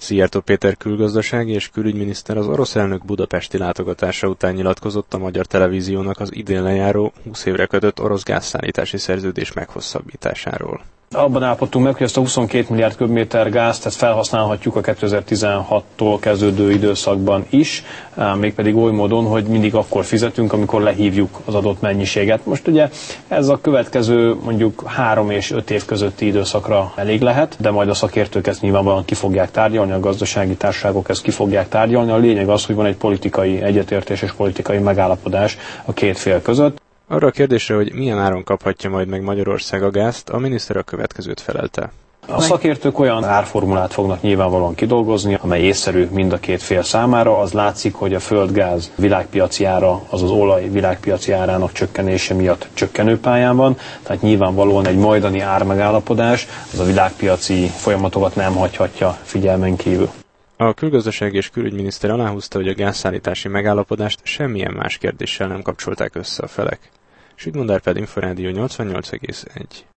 Szijjártó Péter külgazdasági és külügyminiszter az orosz elnök budapesti látogatása után nyilatkozott a magyar televíziónak az idén lejáró 20 évre kötött orosz gázszállítási szerződés meghosszabbításáról. Abban állapodtunk meg, hogy ezt a 22 milliárd köbméter gázt ezt felhasználhatjuk a 2016-tól kezdődő időszakban is, mégpedig oly módon, hogy mindig akkor fizetünk, amikor lehívjuk az adott mennyiséget. Most ugye ez a következő mondjuk 3 és 5 év közötti időszakra elég lehet, de majd a szakértők ezt nyilvánvalóan ki fogják tárgyalni, a gazdasági társaságok ezt ki fogják tárgyalni. A lényeg az, hogy van egy politikai egyetértés és politikai megállapodás a két fél között. Arra a kérdésre, hogy milyen áron kaphatja majd meg Magyarország a gázt, a miniszter a következőt felelte. A szakértők olyan árformulát fognak nyilvánvalóan kidolgozni, amely észszerű mind a két fél számára. Az látszik, hogy a földgáz világpiaci ára, az olaj világpiaci árának csökkenése miatt csökkenő pályán van, tehát nyilvánvalóan egy majdani ármegállapodás az a világpiaci folyamatokat nem hagyhatja figyelmen kívül. A külgazdasági és külügyminiszter aláhúzta, hogy a gázszállítási megállapodást semmilyen más kérdéssel nem kapcsolták össze a felek. Süd Mundár Inforádió 88,1.